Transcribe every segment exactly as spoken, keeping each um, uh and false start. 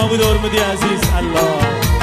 داوود ارمدی عزیز. الله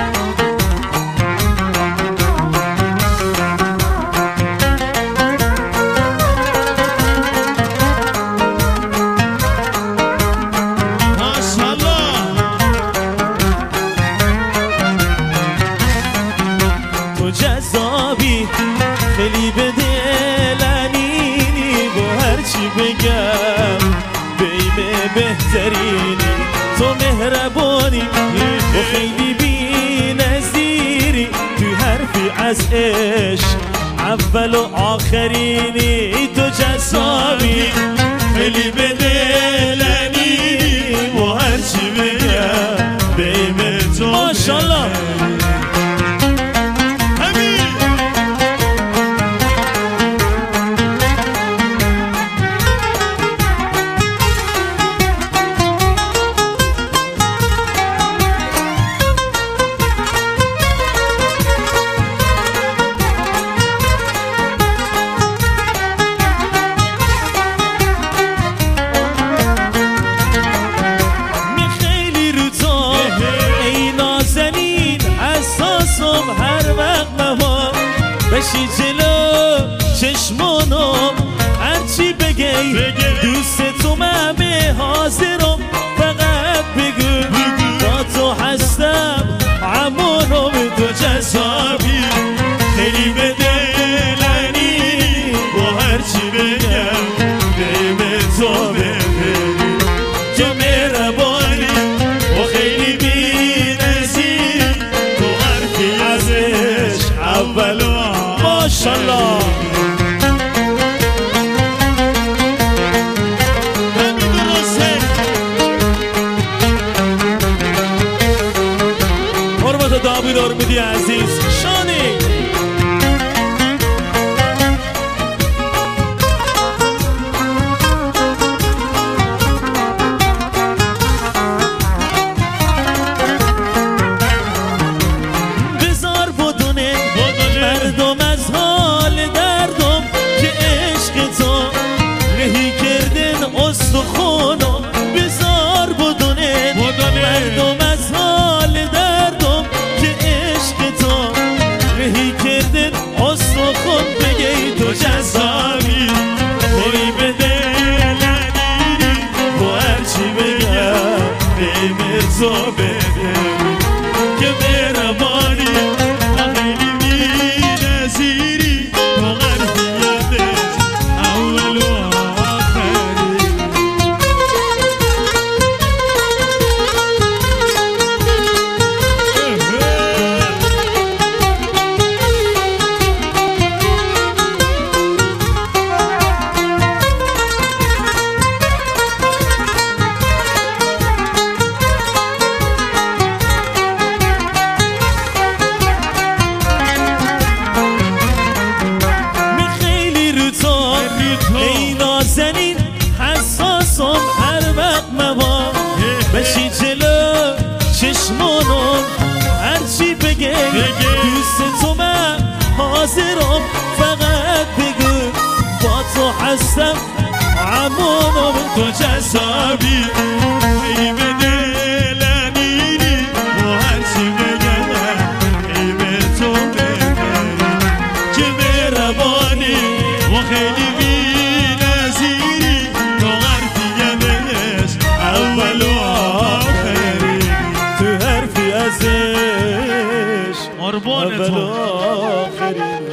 جذابی خیلی به دلنینی با هرچی بگم بیمه بهترینی تو مهربانی و خیلی بی نظیری تو حرفی از عشق اول و آخرینی تو جذابی خیلی به دلنینی با هرچی بگم بیمه تو ماشالله هر وقت مهام بشی جلو چشمانم هرچی بگی دوست تو همه حاضرم فقط بگو با تو هستم عمانم تو جذابی خیلی به دلنی با هرچی بگم بیمه تو ببری که مهربانی و خیلی بی اولو ماشالله همین درسته حرمت داوود ارمدی عزیز شانی مردم از حال دردم که عشق تو نهی کردن استخونم بزار بدونه مردم از حال دردم که عشق تو نهی کردن استخون بگی تو جذابی خوری به دلنیری با هرچی بگم بیمه تو ببری که مهربانی ای نازنین حساسم هر وقت مبام بشی جلو چشمانم هرچی بگی دوست تو من حاضرم فقط بگو با تو هستم عمانم تو جذابی خیلی به دلنیری و هرچی بگم بیمه تو ببری که مهربانی و خیلی بی نظیری تو حرفی از اول و آخری تو حرفی ازش اول و آخری